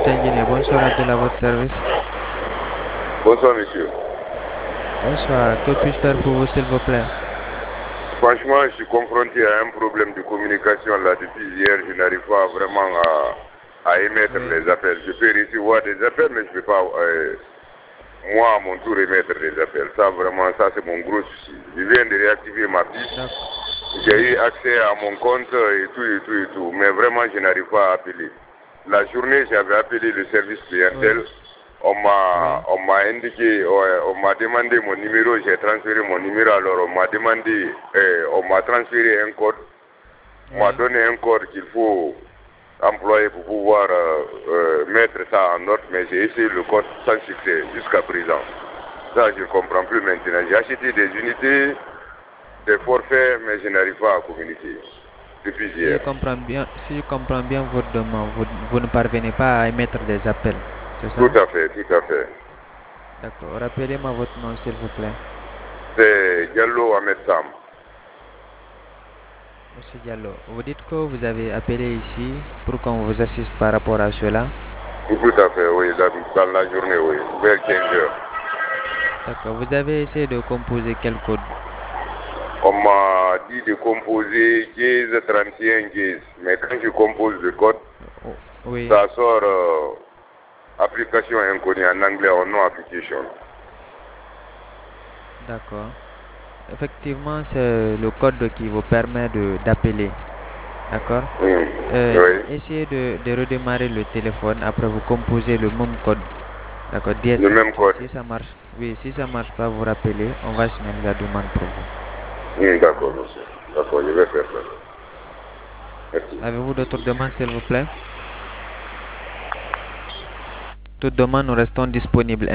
Guinée. Bonsoir Abdel, à votre service. Bonsoir, monsieur. Bonsoir, que puis-je faire pour vous, s'il vous plaît? Franchement, je suis confronté à un problème de communication là depuis hier. Je n'arrive pas vraiment à émettre Oui, les appels. Je peux recevoir des appels, mais je ne peux pas, moi, à mon tour, émettre des appels. Ça, vraiment, ça, c'est mon gros souci. Je viens de réactiver ma fiche. d'accord. J'ai Oui, eu accès à mon compte et tout, et tout, et tout. Mais vraiment, je n'arrive pas à appeler. La journée, j'avais appelé le service oui, clientèle. oui, On m'a indiqué, on m'a demandé mon numéro, j'ai transféré mon numéro. Alors, on m'a demandé, on m'a transféré un code. On m'a oui. donné un code qu'il faut employer pour pouvoir mettre ça en ordre. Mais j'ai essayé le code sans succès jusqu'à présent. Ça, je ne comprends plus maintenant. J'ai acheté des unités, des forfaits, mais je n'arrive pas à communiquer depuis Si je hier. comprends bien, si je comprends bien votre demande, vous ne parvenez pas à émettre des appels, c'est Tout ça? à fait, tout à fait. D'accord. Rappelez-moi votre nom, s'il vous plaît. C'est Diallo Ahmed Sam. Monsieur Diallo, vous dites que vous avez appelé ici pour qu'on vous assiste par rapport à cela. Tout à fait, oui, dans la journée, oui, vers 15 heures. D'accord. Vous avez essayé de composer quel code? On m'a dit de composer 15, 31, 15. Mais quand je compose le code, Oh, oui, ça sort application inconnue en anglais ou non application. d'accord. Effectivement, c'est le code qui vous permet d'appeler. D'accord? Oui, Essayez de redémarrer le téléphone. Après, vous composez le même code. D'accord? Dièse le même 36. code. Si ça marche, oui, si ça marche pas, vous rappelez. On va signaler la demande pour vous. D'accord, monsieur. D'accord, je vais faire ça. Merci. Avez-vous d'autres demandes, s'il vous plaît? Toute demande, nous restons disponibles.